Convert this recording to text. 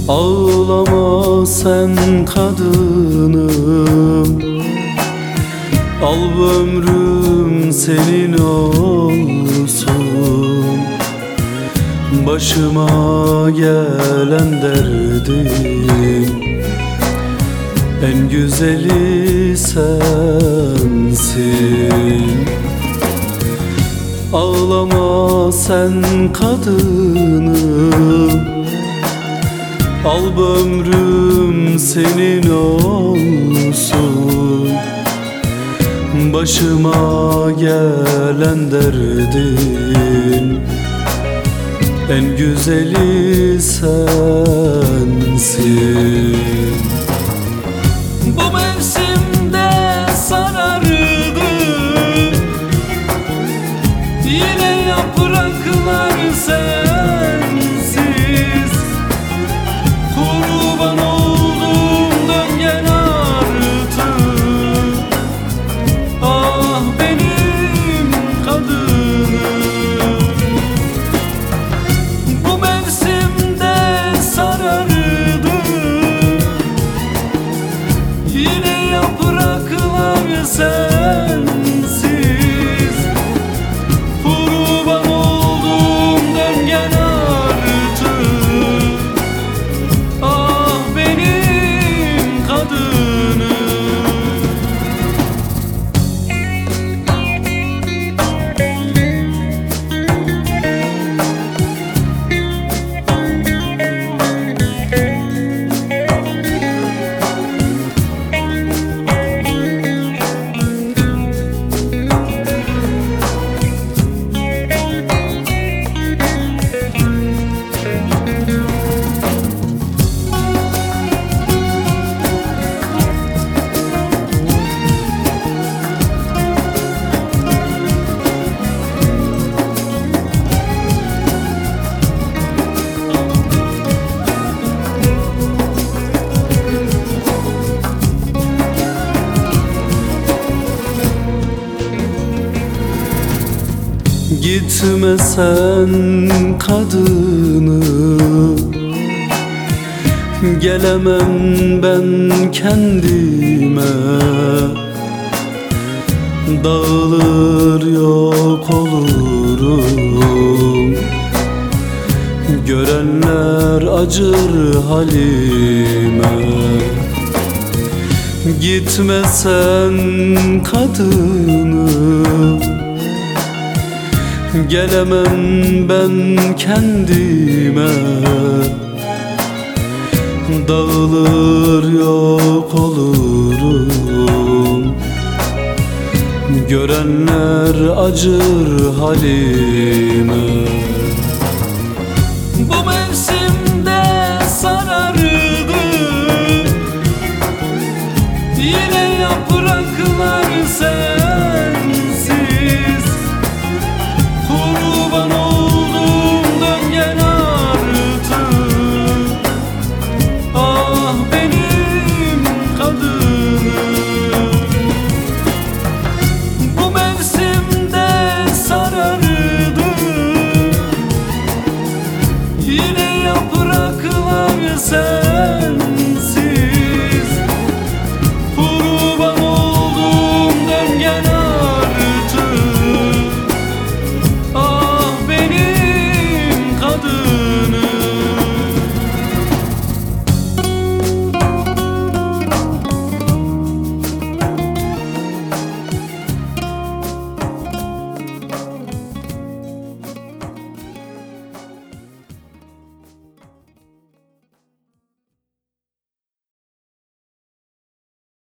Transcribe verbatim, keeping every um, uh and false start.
Ağlama sen kadınım, al ömrüm senin olsun. Başıma gelen derdim en güzeli sensin. Ağlama sen kadınım, al ömrüm senin olsun. Başıma gelen derdin en güzeli sensin. Bu mevsimde sarardı yine yapraklar sensiz. Kurban oldum dön gel artık, ah benim kadınım. Bu mevsimde sarardı yine yapraklar sensiz. Kurban oldum dön gel artık, ah benim kadınım. Gitme sen kadınım, gelemem ben kendime. Dağılır yok olurum, görenler acır halime. Gitme sen kadınım, gelemem ben kendime. Dağılır yok olurum, görenler acır halime.